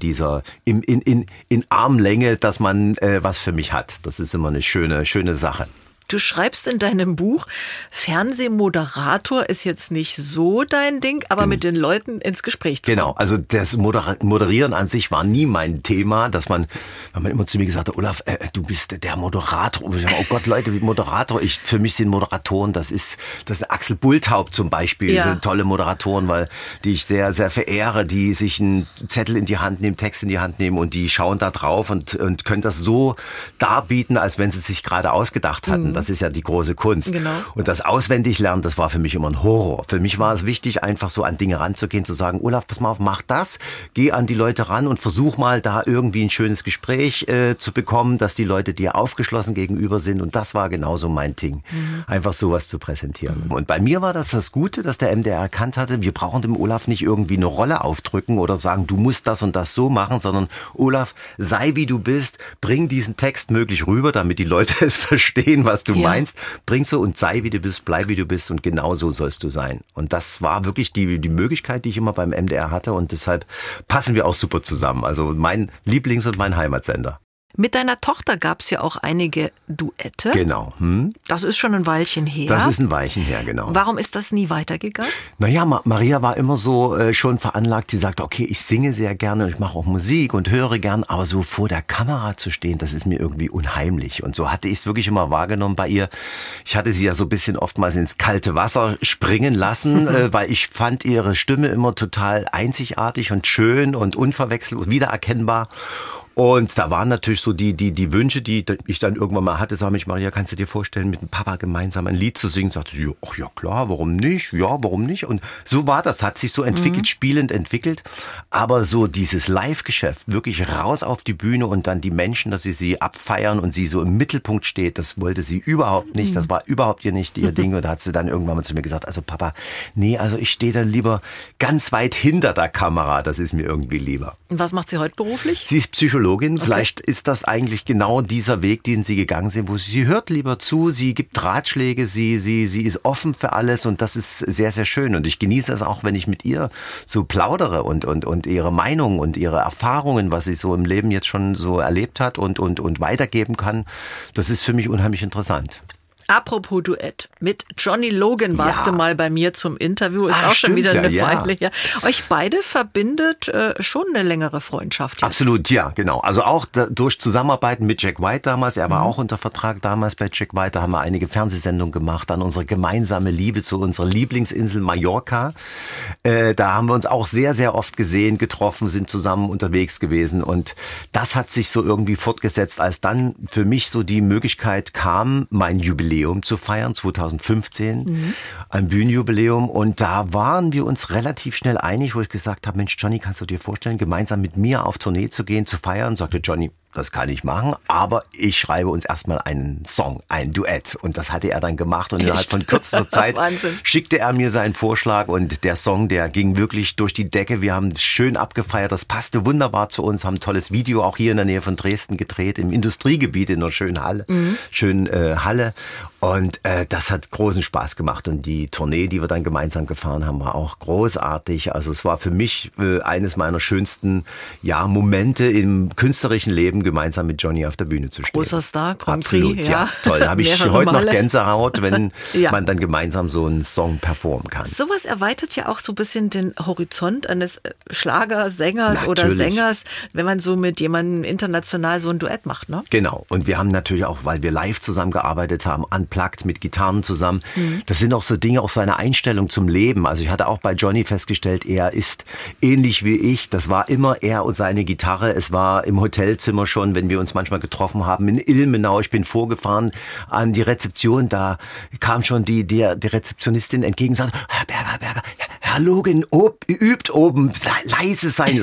Armlänge, dass man was für mich hat. Das ist immer eine schöne Sache. Du schreibst in deinem Buch, Fernsehmoderator ist jetzt nicht so dein Ding, aber mit den Leuten ins Gespräch zu kommen. Genau, also das Moderieren an sich war nie mein Thema, dass man immer zu mir gesagt hat, Olaf, du bist der Moderator. Und ich dachte, oh Gott, Leute, wie Moderator. Für mich sind Moderatoren, das ist Axel Bulthaupt zum Beispiel, Ja. diese tolle Moderatoren, die ich sehr, sehr verehre, die sich einen Zettel in die Hand nehmen, Text in die Hand nehmen und die schauen da drauf und können das so darbieten, als wenn sie es sich gerade ausgedacht hatten. Das ist ja die große Kunst. Genau. Und das Auswendiglernen, das war für mich immer ein Horror. Für mich war es wichtig, einfach so an Dinge ranzugehen, zu sagen, Olaf, pass mal auf, mach das, geh an die Leute ran und versuch mal da irgendwie ein schönes Gespräch zu bekommen, dass die Leute dir aufgeschlossen gegenüber sind. Und das war genauso mein Ding, einfach sowas zu präsentieren. Und bei mir war das Gute, dass der MDR erkannt hatte, wir brauchen dem Olaf nicht irgendwie eine Rolle aufdrücken oder sagen, du musst das und das so machen, sondern Olaf, sei wie du bist, bring diesen Text möglich rüber, damit die Leute es verstehen, was du meinst. Bring so und sei wie du bist, bleib wie du bist und genau so sollst du sein. Und das war wirklich die Möglichkeit, die ich immer beim MDR hatte und deshalb passen wir auch super zusammen. Also mein Lieblings- und mein Heimatsender. Mit deiner Tochter gab es ja auch einige Duette. Genau. Das ist schon ein Weilchen her. Das ist ein Weilchen her, genau. Warum ist das nie weitergegangen? Naja, Maria war immer so schon veranlagt, sie sagt, okay, ich singe sehr gerne, ich mache auch Musik und höre gern, aber so vor der Kamera zu stehen, das ist mir irgendwie unheimlich. Und so hatte ich es wirklich immer wahrgenommen bei ihr. Ich hatte sie ja so ein bisschen oftmals ins kalte Wasser springen lassen, weil ich fand ihre Stimme immer total einzigartig und schön und unverwechselbar, wiedererkennbar. Und da waren natürlich so die Wünsche, die ich dann irgendwann mal hatte. Sag mich, Maria, kannst du dir vorstellen, mit dem Papa gemeinsam ein Lied zu singen? Sagte sie, ach ja klar, warum nicht? Ja, warum nicht? Und so war das, hat sich so entwickelt, spielend entwickelt. Aber so dieses Live-Geschäft, wirklich raus auf die Bühne und dann die Menschen, dass sie abfeiern und sie so im Mittelpunkt steht, das wollte sie überhaupt nicht. Das war überhaupt nicht ihr Ding. Und da hat sie dann irgendwann mal zu mir gesagt, also Papa, nee, also ich stehe dann lieber ganz weit hinter der Kamera. Das ist mir irgendwie lieber. Und was macht sie heute beruflich? Sie ist Psychologin. Vielleicht ist das eigentlich genau dieser Weg, den sie gegangen sind, wo sie hört lieber zu, sie gibt Ratschläge, sie ist offen für alles und das ist sehr, sehr schön. Und ich genieße es auch, wenn ich mit ihr so plaudere und ihre Meinung und ihre Erfahrungen, was sie so im Leben jetzt schon so erlebt hat und weitergeben kann. Das ist für mich unheimlich interessant. Apropos Duett, mit Johnny Logan warst du mal bei mir zum Interview, ist auch schon stimmt, wieder eine ja. Weile her. Euch beide verbindet schon eine längere Freundschaft jetzt. Absolut, ja, genau. Also auch durch Zusammenarbeiten mit Jack White damals, er war auch unter Vertrag damals bei Jack White, da haben wir einige Fernsehsendungen gemacht, dann unsere gemeinsame Liebe zu unserer Lieblingsinsel Mallorca. Da haben wir uns auch sehr, sehr oft gesehen, getroffen, sind zusammen unterwegs gewesen und das hat sich so irgendwie fortgesetzt, als dann für mich so die Möglichkeit kam, mein Jubiläum zu feiern, 2015, ein Bühnenjubiläum. Und da waren wir uns relativ schnell einig, wo ich gesagt habe, Mensch, Johnny, kannst du dir vorstellen, gemeinsam mit mir auf Tournee zu gehen, zu feiern? Sagte Johnny, das kann ich machen, aber ich schreibe uns erstmal einen Song, ein Duett. Und das hatte er dann gemacht und innerhalb von kürzester Zeit schickte er mir seinen Vorschlag und der Song, der ging wirklich durch die Decke. Wir haben schön abgefeiert, das passte wunderbar zu uns, haben ein tolles Video auch hier in der Nähe von Dresden gedreht, im Industriegebiet in einer schönen Halle, Halle. Und das hat großen Spaß gemacht und die Tournee, die wir dann gemeinsam gefahren haben, war auch großartig. Also es war für mich eines meiner schönsten Momente im künstlerischen Leben, gemeinsam mit Johnny auf der Bühne zu stehen. Großer Star, Grand Prix. Absolut, ja. Toll. Da habe ich Mehrere heute noch Male. Gänsehaut, wenn man dann gemeinsam so einen Song performen kann. Sowas erweitert ja auch so ein bisschen den Horizont eines Schlagersängers oder Sängers, wenn man so mit jemandem international so ein Duett macht, ne? Genau. Und wir haben natürlich auch, weil wir live zusammengearbeitet haben, unplugged mit Gitarren zusammen. Das sind auch so Dinge, auch seine Einstellung zum Leben. Also ich hatte auch bei Johnny festgestellt, er ist ähnlich wie ich. Das war immer er und seine Gitarre. Es war im Hotelzimmer schon, wenn wir uns manchmal getroffen haben, in Ilmenau. Ich bin vorgefahren an die Rezeption. Da kam schon die Rezeptionistin entgegen und sagte, Herr Berger, Herr Logan, übt oben, leise sein.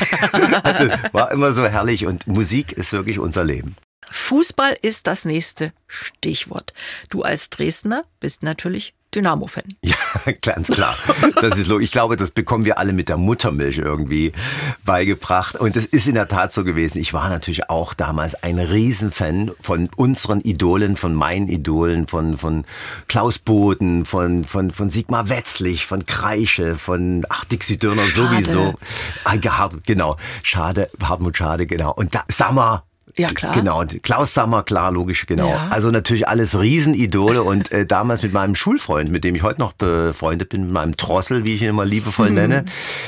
War immer so herrlich und Musik ist wirklich unser Leben. Fußball ist das nächste Stichwort. Du als Dresdner bist natürlich Dynamo-Fan. Ja, ganz klar. Das ist so. Ich glaube, das bekommen wir alle mit der Muttermilch irgendwie beigebracht. Und es ist in der Tat so gewesen. Ich war natürlich auch damals ein Riesenfan von unseren Idolen, von meinen Idolen, von Klaus Boden, von Sigmar Wetzlich, von Kreische, von Dixie Dörner sowieso. Genau. Hartmut Schade, genau. Und da, Sammer. Ja, klar. Genau, Klaus Sammer, klar, logisch, genau. Ja. Also natürlich alles Riesenidole und damals mit meinem Schulfreund, mit dem ich heute noch befreundet bin, mit meinem Drossel, wie ich ihn immer liebevoll nenne,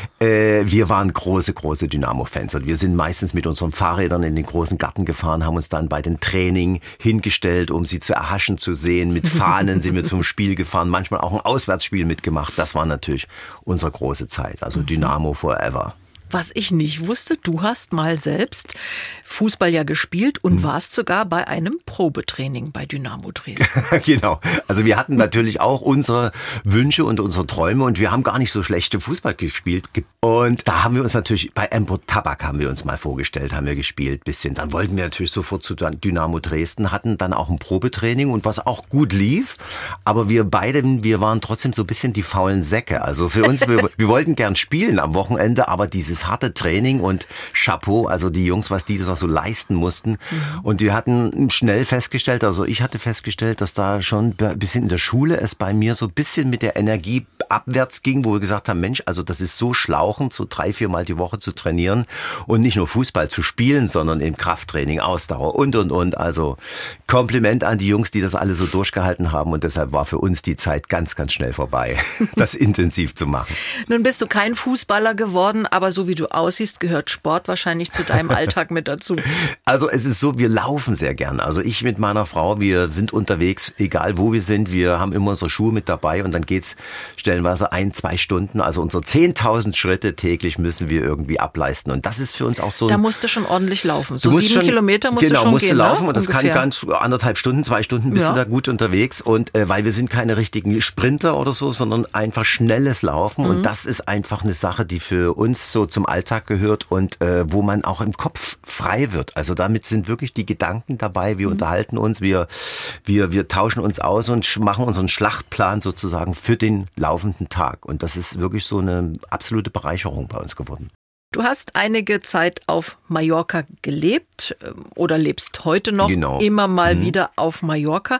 wir waren große Dynamo-Fans und wir sind meistens mit unseren Fahrrädern in den großen Garten gefahren, haben uns dann bei den Training hingestellt, um sie zu erhaschen zu sehen. Mit Fahnen sind wir zum Spiel gefahren, manchmal auch ein Auswärtsspiel mitgemacht. Das war natürlich unsere große Zeit, also Dynamo forever. Was ich nicht wusste, du hast mal selbst Fußball ja gespielt und warst sogar bei einem Probetraining bei Dynamo Dresden. Genau. Also wir hatten natürlich auch unsere Wünsche und unsere Träume und wir haben gar nicht so schlechte Fußball gespielt. Und da haben wir uns natürlich, bei Empo Tabak haben wir uns mal vorgestellt, haben wir gespielt bisschen. Dann wollten wir natürlich sofort zu Dynamo Dresden, hatten dann auch ein Probetraining und was auch gut lief. Aber wir waren trotzdem so ein bisschen die faulen Säcke. Also für uns, wir wollten gern spielen am Wochenende, aber dieses harte Training und Chapeau, also die Jungs, was die das so leisten mussten. Und wir hatten schnell festgestellt, also ich hatte festgestellt, dass da schon ein bisschen in der Schule es bei mir so ein bisschen mit der Energie abwärts ging, wo wir gesagt haben, Mensch, also das ist so schlauchend, so 3-4 Mal die Woche zu trainieren und nicht nur Fußball zu spielen, sondern eben Krafttraining, Ausdauer und. Also Kompliment an die Jungs, die das alle so durchgehalten haben und deshalb war für uns die Zeit ganz, ganz schnell vorbei, das intensiv zu machen. Nun bist du kein Fußballer geworden, aber so wie du aussiehst, gehört Sport wahrscheinlich zu deinem Alltag mit dazu. Also es ist so, wir laufen sehr gern. Also ich mit meiner Frau, wir sind unterwegs, egal wo wir sind, wir haben immer unsere Schuhe mit dabei und dann geht's stellenweise 1-2 Stunden, also unsere 10.000 Schritte täglich müssen wir irgendwie ableisten und das ist für uns auch so. Da musst du schon ordentlich laufen. So 7 Kilometer musst du schon musst gehen, du laufen, ne? Und das ungefähr. kann ganz 1,5 Stunden, 2 Stunden bist du da gut unterwegs und weil wir sind keine richtigen Sprinter oder so, sondern einfach schnelles Laufen und das ist einfach eine Sache, die für uns so zum Alltag gehört und wo man auch im Kopf frei wird. Also damit sind wirklich die Gedanken dabei. Wir unterhalten uns, wir tauschen uns aus und machen unseren Schlachtplan sozusagen für den laufenden Tag. Und das ist wirklich so eine absolute Bereicherung bei uns geworden. Du hast einige Zeit auf Mallorca gelebt oder lebst heute noch immer mal wieder auf Mallorca.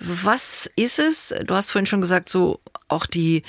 Was ist es? Du hast vorhin schon gesagt, so auch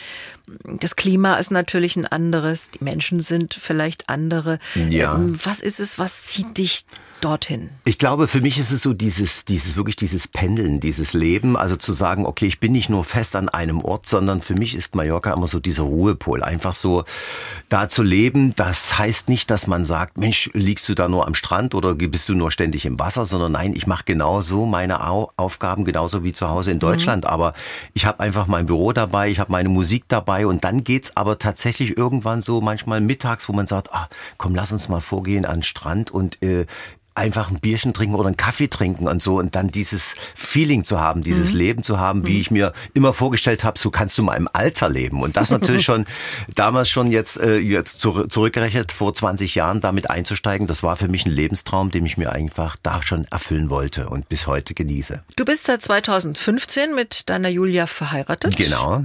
das Klima ist natürlich ein anderes, die Menschen sind vielleicht andere. Ja. Was ist es, was zieht dich dorthin? Ich glaube, für mich ist es so dieses Pendeln, dieses Leben, also zu sagen, okay, ich bin nicht nur fest an einem Ort, sondern für mich ist Mallorca immer so dieser Ruhepol, einfach so da zu leben. Das heißt nicht, dass man sagt, Mensch, liegst du da nur am Strand oder bist du nur ständig im Wasser, sondern nein, ich mache genauso meine Aufgaben, genauso wie zu Hause in Deutschland, aber ich habe einfach mein Büro dabei, ich habe meine Musik dabei und dann geht's aber tatsächlich irgendwann so manchmal mittags, wo man sagt, komm, lass uns mal vorgehen an den Strand und einfach ein Bierchen trinken oder einen Kaffee trinken und so und dann dieses Feeling zu haben, dieses Leben zu haben, wie ich mir immer vorgestellt habe, so kannst du mal im Alter leben und das natürlich schon damals schon jetzt zurückgerechnet vor 20 Jahren damit einzusteigen, das war für mich ein Lebenstraum, den ich mir einfach da schon erfüllen wollte und bis heute genieße. Du bist seit 2015 mit deiner Julia verheiratet. Genau.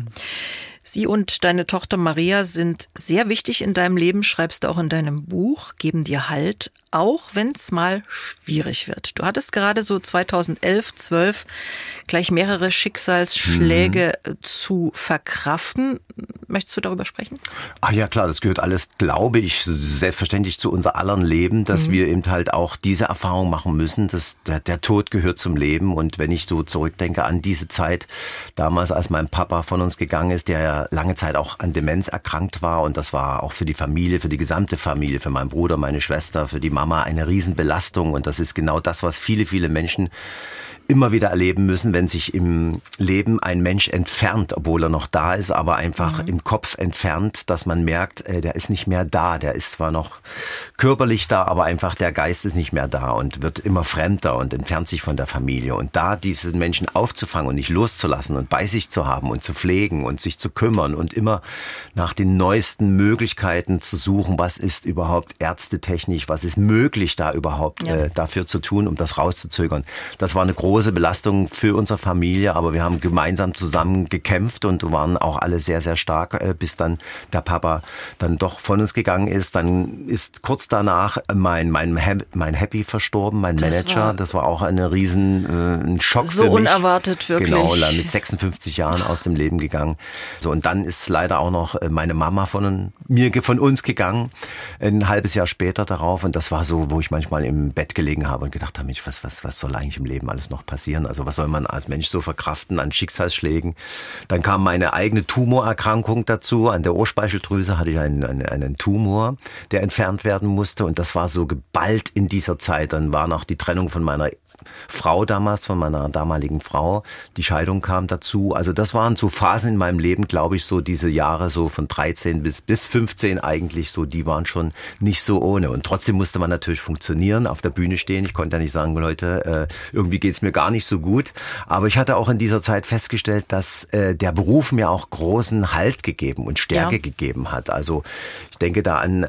Sie und deine Tochter Maria sind sehr wichtig in deinem Leben, schreibst du auch in deinem Buch, geben dir Halt, auch wenn es mal schwierig wird. Du hattest gerade so 2011, 12 gleich mehrere Schicksalsschläge zu verkraften. Möchtest du darüber sprechen? Ach ja, klar, das gehört alles, glaube ich, selbstverständlich zu unser aller Leben, dass wir eben halt auch diese Erfahrung machen müssen, dass der Tod gehört zum Leben. Und wenn ich so zurückdenke an diese Zeit, damals, als mein Papa von uns gegangen ist, der ja lange Zeit auch an Demenz erkrankt war und das war auch für die Familie, für die gesamte Familie, für meinen Bruder, meine Schwester, für die Mama eine Riesenbelastung und das ist genau das, was viele, viele Menschen immer wieder erleben müssen, wenn sich im Leben ein Mensch entfernt, obwohl er noch da ist, aber einfach im Kopf entfernt, dass man merkt, der ist nicht mehr da. Der ist zwar noch körperlich da, aber einfach der Geist ist nicht mehr da und wird immer fremder und entfernt sich von der Familie. Und da diesen Menschen aufzufangen und nicht loszulassen und bei sich zu haben und zu pflegen und sich zu kümmern und immer nach den neuesten Möglichkeiten zu suchen, was ist überhaupt ärztetechnisch, was ist unmöglich, da überhaupt dafür zu tun, um das rauszuzögern. Das war eine große Belastung für unsere Familie, aber wir haben gemeinsam zusammen gekämpft und waren auch alle sehr, sehr stark, bis dann der Papa dann doch von uns gegangen ist. Dann ist kurz danach mein Happy verstorben, mein Manager. Das war auch ein Schock für mich. So unerwartet, wirklich. Genau, mit 56 Jahren aus dem Leben gegangen. So, und dann ist leider auch noch meine Mama von uns gegangen, ein halbes Jahr später darauf. Und das war so, wo ich manchmal im Bett gelegen habe und gedacht habe, Mensch, was soll eigentlich im Leben alles noch passieren? Also was soll man als Mensch so verkraften an Schicksalsschlägen? Dann kam meine eigene Tumorerkrankung dazu. An der Ohrspeicheldrüse hatte ich einen Tumor, der entfernt werden musste. Und das war so geballt in dieser Zeit. Dann war noch die Trennung von meiner Frau damals, von meiner damaligen Frau. Die Scheidung kam dazu. Also das waren so Phasen in meinem Leben, glaube ich, so diese Jahre so von 13 bis 15 eigentlich so, die waren schon nicht so ohne. Und trotzdem musste man natürlich funktionieren, auf der Bühne stehen. Ich konnte ja nicht sagen, Leute, irgendwie geht's mir gar nicht so gut. Aber ich hatte auch in dieser Zeit festgestellt, dass der Beruf mir auch großen Halt gegeben und Stärke gegeben hat. Also ich denke da an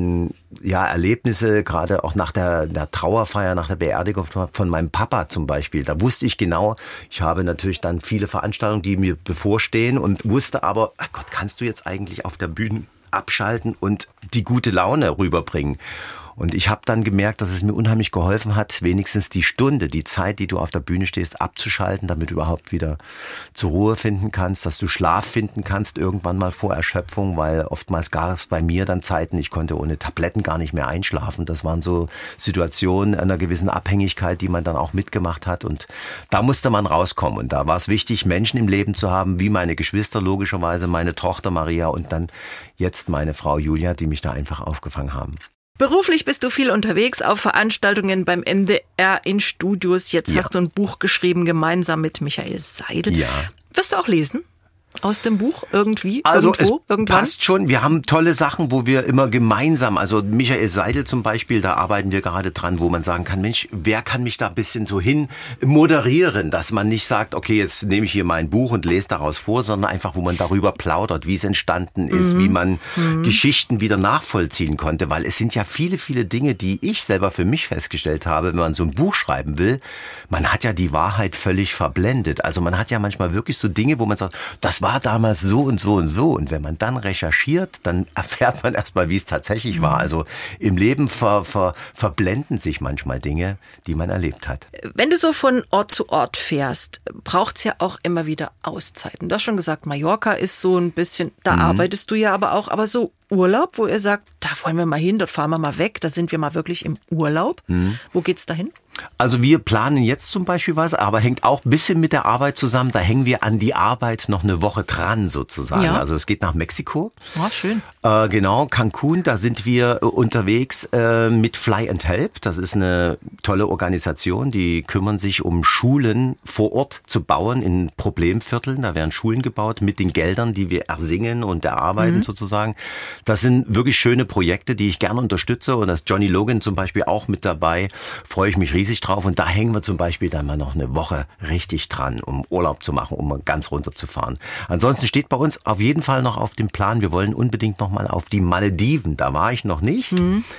Erlebnisse, gerade auch nach der Trauerfeier, nach der Beerdigung von meinem Papa zum Beispiel. Da wusste ich genau, ich habe natürlich dann viele Veranstaltungen, die mir bevorstehen und wusste aber, ach Gott, kannst du jetzt eigentlich auf der Bühne abschalten und die gute Laune rüberbringen? Und ich habe dann gemerkt, dass es mir unheimlich geholfen hat, wenigstens die Stunde, die Zeit, die du auf der Bühne stehst, abzuschalten, damit du überhaupt wieder zur Ruhe finden kannst, dass du Schlaf finden kannst, irgendwann mal vor Erschöpfung, weil oftmals gab es bei mir dann Zeiten, ich konnte ohne Tabletten gar nicht mehr einschlafen. Das waren so Situationen einer gewissen Abhängigkeit, die man dann auch mitgemacht hat. Und da musste man rauskommen. Und da war es wichtig, Menschen im Leben zu haben, wie meine Geschwister, logischerweise meine Tochter Maria und dann jetzt meine Frau Julia, die mich da einfach aufgefangen haben. Beruflich bist du viel unterwegs, auf Veranstaltungen beim MDR, in Studios. Jetzt hast du ein Buch geschrieben, gemeinsam mit Michael Seidel. Ja. Wirst du auch lesen? Aus dem Buch irgendwie? Also irgendwo? Irgendwann? Passt schon. Wir haben tolle Sachen, wo wir immer gemeinsam, also Michael Seidel zum Beispiel, da arbeiten wir gerade dran, wo man sagen kann, Mensch, wer kann mich da ein bisschen so hin moderieren, dass man nicht sagt, okay, jetzt nehme ich hier mein Buch und lese daraus vor, sondern einfach, wo man darüber plaudert, wie es entstanden ist, wie man Geschichten wieder nachvollziehen konnte, weil es sind ja viele, viele Dinge, die ich selber für mich festgestellt habe, wenn man so ein Buch schreiben will, man hat ja die Wahrheit völlig verblendet. Also man hat ja manchmal wirklich so Dinge, wo man sagt, das war damals so und so und so. Und wenn man dann recherchiert, dann erfährt man erstmal, wie es tatsächlich war. Also im Leben verblenden sich manchmal Dinge, die man erlebt hat. Wenn du so von Ort zu Ort fährst, braucht's ja auch immer wieder Auszeiten. Du hast schon gesagt, Mallorca ist so ein bisschen, da arbeitest du ja aber so Urlaub, wo ihr sagt, da wollen wir mal hin, dort fahren wir mal weg, da sind wir mal wirklich im Urlaub. Wo geht's dahin? Also wir planen jetzt zum Beispiel was, aber hängt auch ein bisschen mit der Arbeit zusammen. Da hängen wir an die Arbeit noch eine Woche dran sozusagen. Ja. Also es geht nach Mexiko. Oh, schön. Genau, Cancun, da sind wir unterwegs mit Fly and Help. Das ist eine tolle Organisation, die kümmern sich um Schulen vor Ort zu bauen in Problemvierteln. Da werden Schulen gebaut mit den Geldern, die wir ersingen und erarbeiten sozusagen. Das sind wirklich schöne Projekte, die ich gerne unterstütze. Und das Johnny Logan zum Beispiel auch mit dabei. Freue ich mich riesig drauf. Und da hängen wir zum Beispiel dann mal noch eine Woche richtig dran, um Urlaub zu machen, um mal ganz runterzufahren. Ansonsten steht bei uns auf jeden Fall noch auf dem Plan, wir wollen unbedingt noch mal auf die Malediven. Da war ich noch nicht.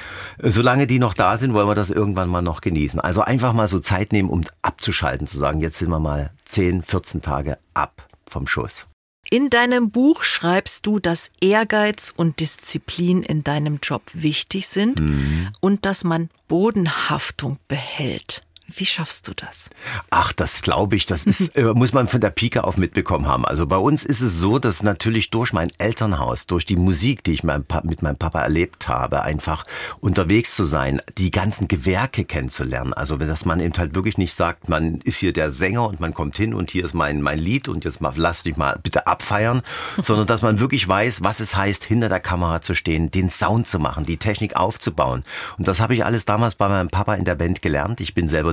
Solange die noch da sind, wollen wir das irgendwann mal noch genießen. Also einfach mal so Zeit nehmen, um abzuschalten, zu sagen, jetzt sind wir mal 10, 14 Tage ab vom Schuss. In deinem Buch schreibst du, dass Ehrgeiz und Disziplin in deinem Job wichtig sind und dass man Bodenhaftung behält. Wie schaffst du das? Ach, das glaube ich, das ist, muss man von der Pike auf mitbekommen haben. Also bei uns ist es so, dass natürlich durch mein Elternhaus, durch die Musik, die ich mit meinem Papa erlebt habe, einfach unterwegs zu sein, die ganzen Gewerke kennenzulernen. Also dass man eben halt wirklich nicht sagt, man ist hier der Sänger und man kommt hin und hier ist mein Lied und jetzt lass dich mal bitte abfeiern, sondern dass man wirklich weiß, was es heißt, hinter der Kamera zu stehen, den Sound zu machen, die Technik aufzubauen. Und das habe ich alles damals bei meinem Papa in der Band gelernt. Ich bin selber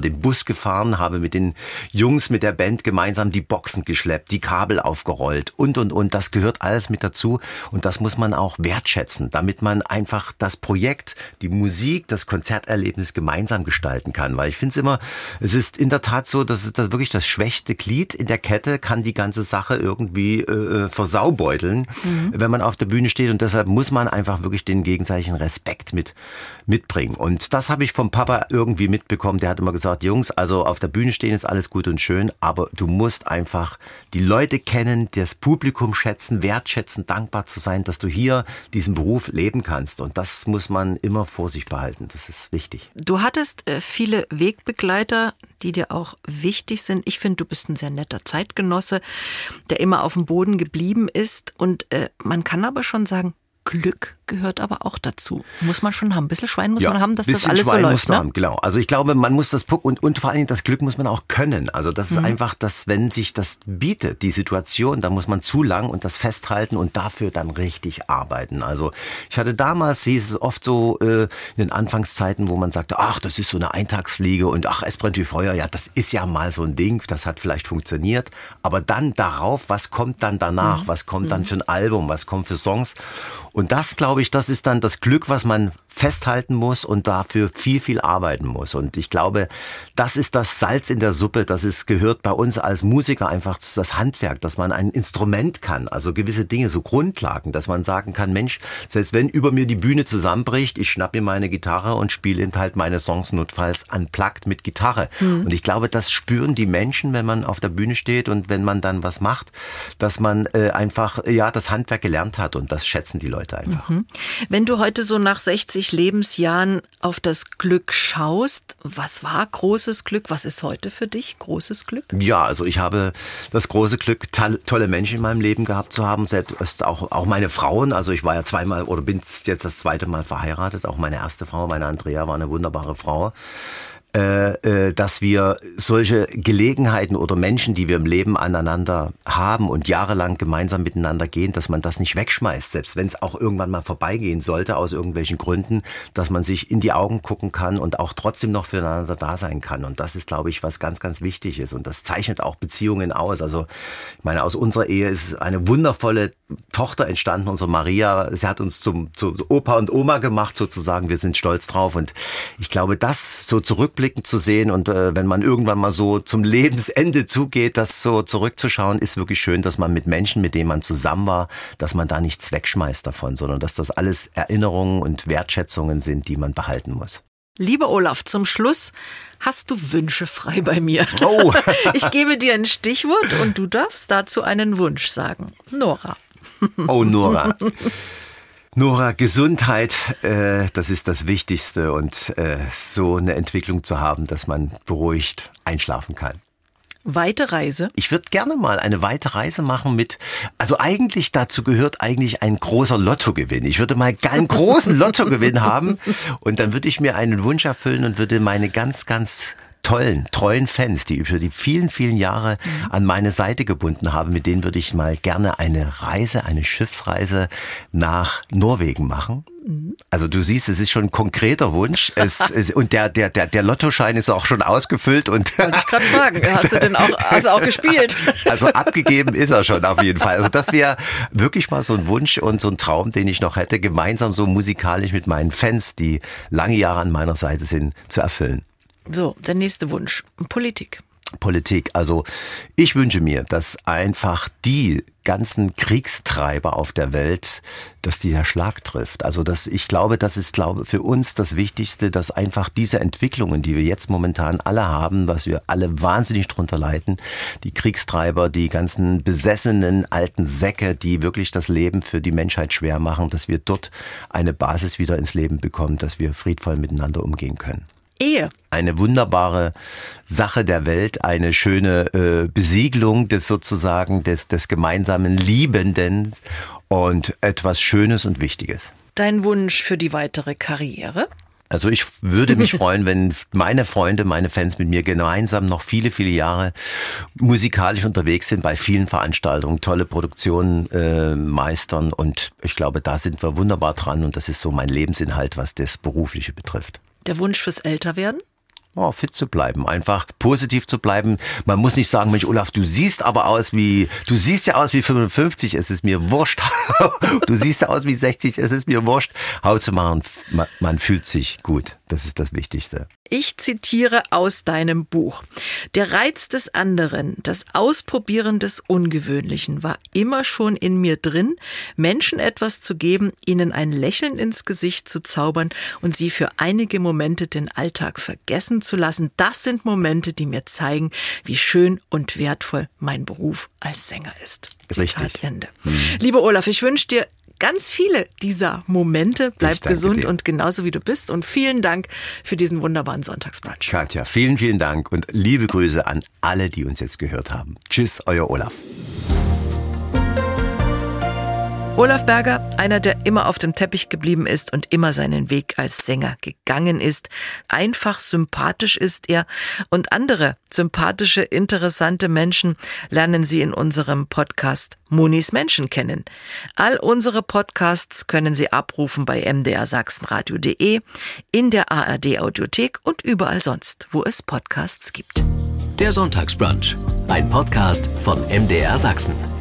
den Bus gefahren, habe mit den Jungs, mit der Band gemeinsam die Boxen geschleppt, die Kabel aufgerollt und. Das gehört alles mit dazu und das muss man auch wertschätzen, damit man einfach das Projekt, die Musik, das Konzerterlebnis gemeinsam gestalten kann. Weil ich finde es ist in der Tat so, dass es das wirklich das schwächste Glied in der Kette kann die ganze Sache irgendwie versaubeuteln, wenn man auf der Bühne steht und deshalb muss man einfach wirklich den gegenseitigen Respekt mitbringen. Und das habe ich vom Papa irgendwie mitbekommen. Der hat immer gesagt, Jungs, also auf der Bühne stehen ist alles gut und schön, aber du musst einfach die Leute kennen, das Publikum schätzen, wertschätzen, dankbar zu sein, dass du hier diesen Beruf leben kannst. Und das muss man immer vor sich behalten. Das ist wichtig. Du hattest viele Wegbegleiter, die dir auch wichtig sind. Ich finde, du bist ein sehr netter Zeitgenosse, der immer auf dem Boden geblieben ist. Und man kann aber schon sagen, Glück gehört aber auch dazu. Muss man schon haben. Ein bisschen Schwein muss man haben, dass das alles so läuft. Ne? Genau. Also ich glaube, man muss das und vor allen Dingen das Glück muss man auch können. Also das ist einfach, dass wenn sich das bietet, die Situation, dann muss man zulangen und das festhalten und dafür dann richtig arbeiten. Also ich hatte damals, hieß es oft so in den Anfangszeiten, wo man sagte, ach, das ist so eine Eintagsfliege und ach, es brennt wie Feuer. Ja, das ist ja mal so ein Ding, das hat vielleicht funktioniert. Aber dann darauf, was kommt dann danach? Was kommt dann für ein Album? Was kommt für Songs? Und das, glaube ich, das ist dann das Glück, was man festhalten muss und dafür viel, viel arbeiten muss. Und ich glaube, das ist das Salz in der Suppe. Gehört bei uns als Musiker einfach zu das Handwerk, dass man ein Instrument kann, also gewisse Dinge, so Grundlagen, dass man sagen kann, Mensch, selbst wenn über mir die Bühne zusammenbricht, ich schnapp mir meine Gitarre und spiele eben halt meine Songs notfalls unplugged mit Gitarre. Und ich glaube, das spüren die Menschen, wenn man auf der Bühne steht und wenn man dann was macht, dass man einfach das Handwerk gelernt hat und das schätzen die Leute einfach. Wenn du heute so nach 60 Lebensjahren auf das Glück schaust, was war großes Glück? Was ist heute für dich großes Glück? Ja, also ich habe das große Glück, tolle Menschen in meinem Leben gehabt zu haben, selbst auch meine Frauen. Also ich war ja zweimal oder bin jetzt das zweite Mal verheiratet. Auch meine erste Frau, meine Andrea, war eine wunderbare Frau. Dass wir solche Gelegenheiten oder Menschen, die wir im Leben aneinander haben und jahrelang gemeinsam miteinander gehen, dass man das nicht wegschmeißt, selbst wenn es auch irgendwann mal vorbeigehen sollte aus irgendwelchen Gründen, dass man sich in die Augen gucken kann und auch trotzdem noch füreinander da sein kann. Und das ist, glaube ich, was ganz, ganz wichtig ist. Und das zeichnet auch Beziehungen aus. Also ich meine, aus unserer Ehe ist eine wundervolle Tochter entstanden, unsere Maria. Sie hat uns zu Opa und Oma gemacht sozusagen. Wir sind stolz drauf. Und ich glaube, das so zurückblickend zu sehen und wenn man irgendwann mal so zum Lebensende zugeht, das so zurückzuschauen, ist wirklich schön, dass man mit Menschen, mit denen man zusammen war, dass man da nichts wegschmeißt davon, sondern dass das alles Erinnerungen und Wertschätzungen sind, die man behalten muss. Lieber Olaf, zum Schluss hast du Wünsche frei bei mir. Oh. Ich gebe dir ein Stichwort und du darfst dazu einen Wunsch sagen. Nora. Oh, Nora. Nora, Gesundheit, das ist das Wichtigste und so eine Entwicklung zu haben, dass man beruhigt einschlafen kann. Weite Reise? Ich würde gerne mal eine weite Reise machen also eigentlich dazu gehört eigentlich ein großer Lottogewinn. Ich würde mal einen großen Lottogewinn haben und dann würde ich mir einen Wunsch erfüllen und würde meine ganz, ganz treuen Fans, die über die vielen, vielen Jahre an meine Seite gebunden haben, mit denen würde ich mal gerne eine Schiffsreise nach Norwegen machen. Also du siehst, es ist schon ein konkreter Wunsch. Und der Lottoschein ist auch schon ausgefüllt. Und wollte ich gerade fragen, hast du denn auch gespielt? Also abgegeben ist er schon auf jeden Fall. Also das wäre wirklich mal so ein Wunsch und so ein Traum, den ich noch hätte, gemeinsam so musikalisch mit meinen Fans, die lange Jahre an meiner Seite sind, zu erfüllen. So, der nächste Wunsch. Politik. Also ich wünsche mir, dass einfach die ganzen Kriegstreiber auf der Welt, dass die der Schlag trifft. Also ich glaube, das ist für uns das Wichtigste, dass einfach diese Entwicklungen, die wir jetzt momentan alle haben, was wir alle wahnsinnig drunter leiden, die Kriegstreiber, die ganzen besessenen alten Säcke, die wirklich das Leben für die Menschheit schwer machen, dass wir dort eine Basis wieder ins Leben bekommen, dass wir friedvoll miteinander umgehen können. Ehe. Eine wunderbare Sache der Welt, eine schöne Besiegelung des gemeinsamen Liebenden und etwas Schönes und Wichtiges. Dein Wunsch für die weitere Karriere? Also ich würde mich freuen, wenn meine Freunde, meine Fans mit mir gemeinsam noch viele, viele Jahre musikalisch unterwegs sind, bei vielen Veranstaltungen, tolle Produktionen meistern und ich glaube, da sind wir wunderbar dran und das ist so mein Lebensinhalt, was das Berufliche betrifft. Der Wunsch fürs Älterwerden? fit zu bleiben, einfach positiv zu bleiben. Man muss nicht sagen, Mensch, Olaf, du siehst ja aus wie 55, es ist mir wurscht. Du siehst ja aus wie 60, es ist mir wurscht. Haut zu machen, man fühlt sich gut. Das ist das Wichtigste. Ich zitiere aus deinem Buch. Der Reiz des anderen, das Ausprobieren des Ungewöhnlichen war immer schon in mir drin, Menschen etwas zu geben, ihnen ein Lächeln ins Gesicht zu zaubern und sie für einige Momente den Alltag vergessen zu lassen. Das sind Momente, die mir zeigen, wie schön und wertvoll mein Beruf als Sänger ist. Richtig. Zitat Ende. Lieber Olaf, ich wünsche dir ganz viele dieser Momente. Bleib gesund und genauso wie du bist. Und vielen Dank für diesen wunderbaren Sonntagsbrunch. Katja, vielen, vielen Dank und liebe Grüße an alle, die uns jetzt gehört haben. Tschüss, euer Olaf. Olaf Berger, einer, der immer auf dem Teppich geblieben ist und immer seinen Weg als Sänger gegangen ist. Einfach sympathisch ist er und andere sympathische, interessante Menschen lernen Sie in unserem Podcast Monis Menschen kennen. All unsere Podcasts können Sie abrufen bei mdrsachsenradio.de, in der ARD Audiothek und überall sonst, wo es Podcasts gibt. Der Sonntagsbrunch, ein Podcast von MDR Sachsen.